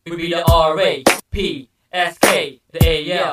We be the R-A-P-S-K, the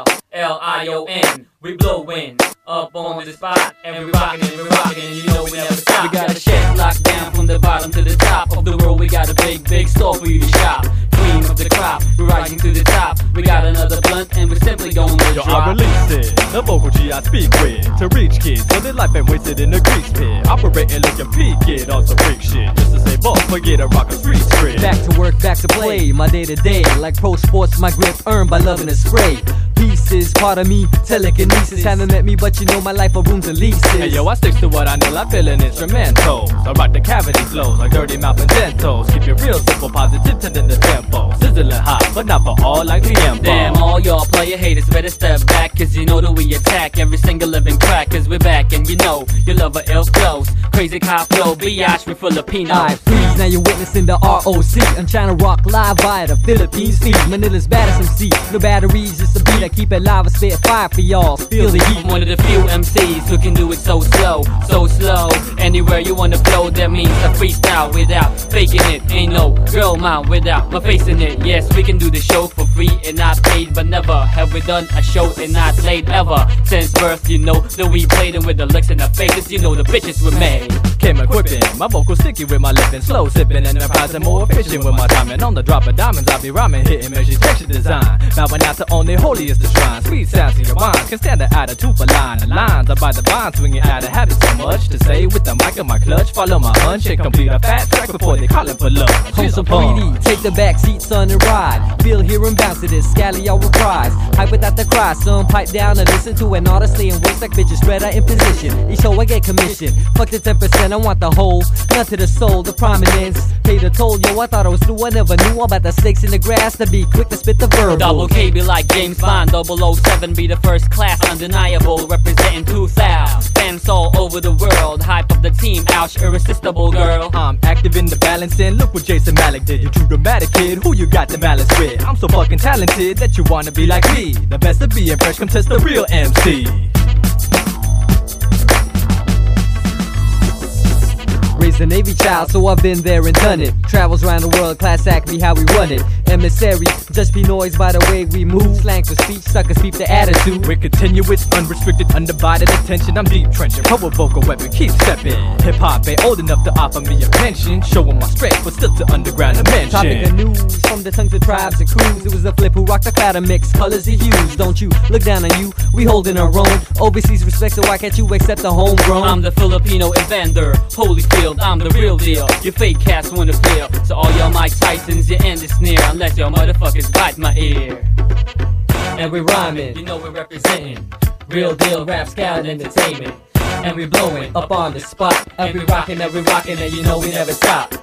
A-L-L-I-O-N. We blowin' up on the spot, and we rockin' and we rockin', and you know we never stop. We got a shit locked down from the bottom to the top of the world. We got a big store for you to shop. Queen of the crop, we're rising to the top. We got another blunt, and we're simply gon' let Yo, drop. I release it, the vocal G I speak with, to reach kids, so their life ain't wasted in the grease pit. Operating looking peak, get on some freak shit, just to say boss, forget a rock a street spread. Back to work, back to play, my day to day. Like pro sports, my grip earned by loving the spray. Pieces, part of me, telekinesis. Haven't met me, but you know my life of rooms and leases. Hey yo, I stick to what I know, I feel an instrumental. I rock the cavity flows like dirty mouth and dentals. Keep it real simple, positive, tending the tempo. Sizzling hot, but not for all like the info. Damn, all y'all player haters better step back, cause you know that we attack every single living crack. Cause we're back, and you know, you love our ill flows. Crazy cop flow, biatch, we Filipino. Alright, freeze, now you're witnessing the ROC. I'm trying to rock live via the Philippines feed. Manila's bad as MC, no batteries, it's a beat. I keep it live, I spit fire for y'all. Feel the heat. I'm one of the few MCs who can do it so slow, so slow. Anywhere you wanna flow, that means a freestyle without faking it. Ain't no girl mount without my face in it. Yes, we can do the show for free and not paid, but never have we done a show and not played ever. Since birth, you know that we played them with the licks in the faces. You know the bitches were made. Came equipping, my vocals sticky with my lippin', slow sipping, enterprising, more efficient with my timing. On the drop of diamonds, I be rhyming, hitting, measure, texture design. Bowing out to only holiest of shrines. Sweet sounds in your minds can stand the attitude for line. The lines are by the vine, swinging out of habit so much to say with the mic in my clutch. Follow my hunch and complete a fat track before they call it for love. Hold some 3D, take the back seat, son, and ride. Feel, hear, and bounce to this scally, y'all reprise. Hype without the cry, son, pipe down and listen to it. Honestly, and works like bitches, spread out in position. Each show I get commission. Fuck the 10%, I want the whole. Not to the soul, the prominence. Pay the toll, yo, I thought I was through. I never knew about the snakes in the grass. To be quick to spit the verb. Double K be like James Bond, 007 be the first class, undeniable, representing 2000. Fans all over the world, hype of the team, ouch, irresistible girl. I'm active in the balance and look what Jason Malik did. You too dramatic kid, who you got the malice with? I'm so fucking talented that you wanna be like me. The best of being fresh, come test the real MC. Raised a Navy child, so I've been there and done it. Travels around the world, class act me how we run it. Emissary, just be noise by the way we move. Slang for speech, suckers peep the attitude. With continuous, unrestricted, undivided attention, I'm deep trenching. Power vocal weapon, keep stepping. Hip hop ain't old enough to offer me a pension. Showing my strength, but still to underground dimension. Topic of news, from the tongues of tribes and crews. It was a flip who rocked the cloud and mixed colors and hues. Don't you look down on you, we holding our own. Overseas respect, so why can't you accept the homegrown? I'm the Filipino Evander Holyfield, I'm the real deal. Your fake cats wanna feel. So all y'all Mike Tysons, you end the sneer, unless y'all motherfuckers bite my ear. And we rhyming, you know we're representing. Real deal rap, scout, entertainment. And we blowing up on the spot. And we rockin', and you know we never stop.